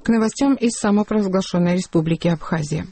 К новостям из самопровозглашенной республики Абхазия.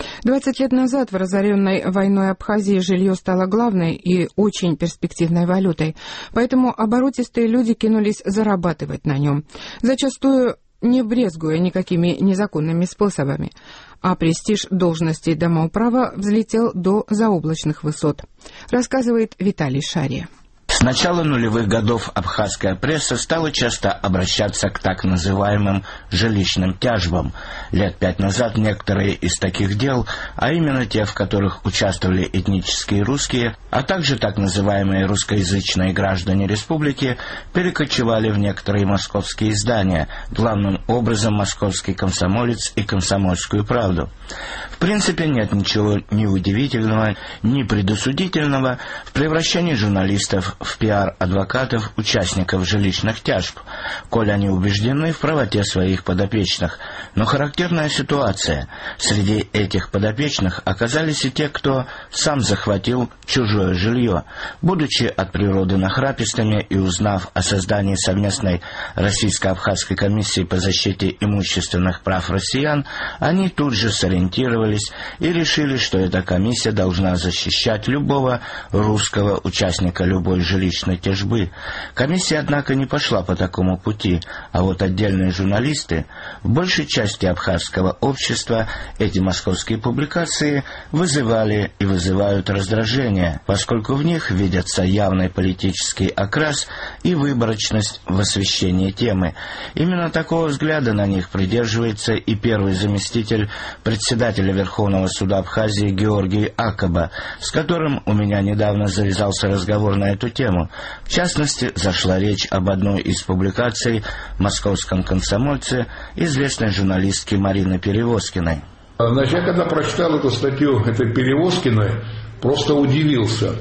20 лет назад в разоренной войной Абхазии жилье стало главной и очень перспективной валютой, поэтому оборотистые люди кинулись зарабатывать на нем, зачастую не брезгуя никакими незаконными способами, а престиж должностей домоуправа взлетел до заоблачных высот, рассказывает Виталий Шария. С начала нулевых годов абхазская пресса стала часто обращаться к так называемым жилищным тяжбам. Лет 5 назад некоторые из таких дел, а именно те, в которых участвовали этнические русские, а также так называемые русскоязычные граждане республики, перекочевали в некоторые московские издания, главным образом «Московский комсомолец» и «Комсомольскую правду». В принципе, нет ничего ни удивительного, ни предосудительного в превращении журналистов в пиар-адвокатов участников жилищных тяжб, коль они убеждены в правоте своих подопечных. Но характерная ситуация: среди этих подопечных оказались и те, кто сам захватил чужое жилье. Будучи от природы нахрапистыми и узнав о создании совместной российско-абхазской комиссии по защите имущественных прав россиян, они тут же сориентировались и решили, что эта комиссия должна защищать любого русского участника любой жилищной тяжбы. Комиссия, однако, не пошла по такому пути, а вот отдельные журналисты, в большей части абхазского общества, эти московские публикации вызывали и вызывают раздражение, поскольку в них видятся явный политический окрас и выборочность в освещении темы. Именно такого взгляда на них придерживается и первый заместитель председателя Верховного суда Абхазии Георгий Акоба, с которым у меня недавно завязался разговор на эту тему. В частности, зашла речь об одной из публикаций в «Московском комсомольце» известной журналистки Марины Перевозкиной. Значит, я когда прочитал эту статью этой Перевозкиной, просто удивился.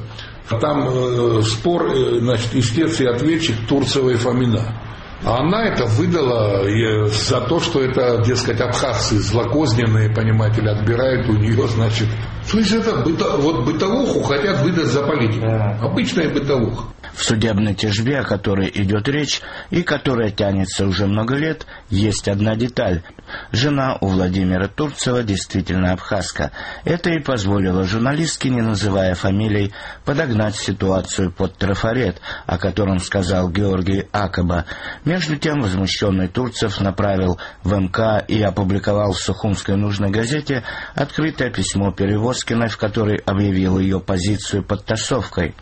Там спор, значит, истец и ответчик Турцева и Фомина. А она это выдала за то, что это, дескать, абхазцы злокозненные, понимаете ли, отбирают у нее, значит... То есть это бытовуху хотят выдать за политику. Обычная бытовуха. В судебной тяжбе, о которой идет речь и которая тянется уже много лет, есть одна деталь. Жена у Владимира Турцева действительно абхазка. Это и позволило журналистке, не называя фамилий, подогнать ситуацию под трафарет, о котором сказал Георгий Акоба. Между тем возмущенный Турцев направил в МК и опубликовал в Сухумской нужной газете открытое письмо Перевозкиной, в которой объявил ее позицию подтасовкой.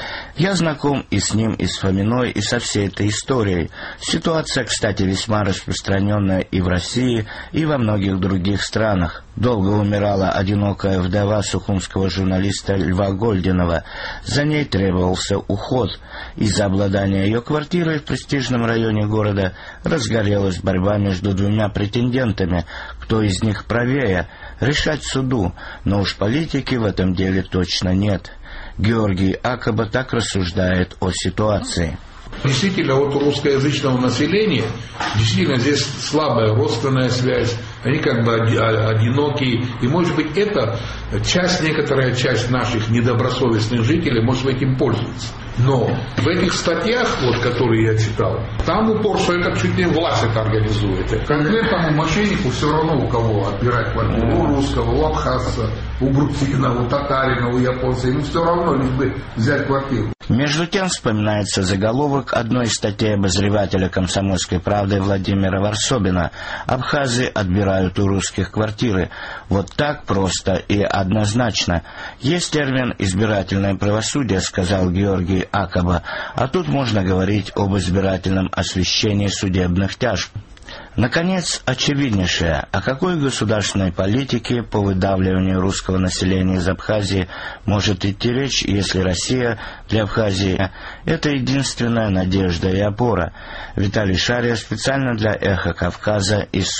Я знаком и с ним, и с Фоминой, и со всей этой историей. Ситуация, кстати, весьма распространенная и в России, и во многих других странах. Долго умирала одинокая вдова сухумского журналиста Льва Гольдинова. За ней требовался уход. Из-за обладания ее квартирой в престижном районе города разгорелась борьба между двумя претендентами. Кто из них правее, решать суду, но уж политики в этом деле точно нет. Георгий Акоба так рассуждает о ситуации. Действительно, от русскоязычного населения, действительно, здесь слабая родственная связь, они как бы одинокие, и, может быть, это некоторая часть наших недобросовестных жителей, может быть, этим пользуется. Но в этих статьях, которые я читал, там упор, что это чуть не власть это организует. Конкретному мошеннику все равно у кого отбирать квартиру. У русского, у абхазца, у грузина, у татарина, у японца. Ему все равно, лишь бы взять квартиру. Между тем вспоминается заголовок одной из статей обозревателя «Комсомольской правды» Владимира Варсобина. «Абхазы отбирают у русских квартиры». Вот так просто и однозначно. Есть термин «избирательное правосудие», сказал Георгий Акоба, а тут можно говорить об избирательном освещении судебных тяжб. Наконец, очевиднейшее: о какой государственной политике по выдавливанию русского населения из Абхазии может идти речь, если Россия для Абхазии – это единственная надежда и опора? Виталий Шария специально для «Эхо Кавказа» из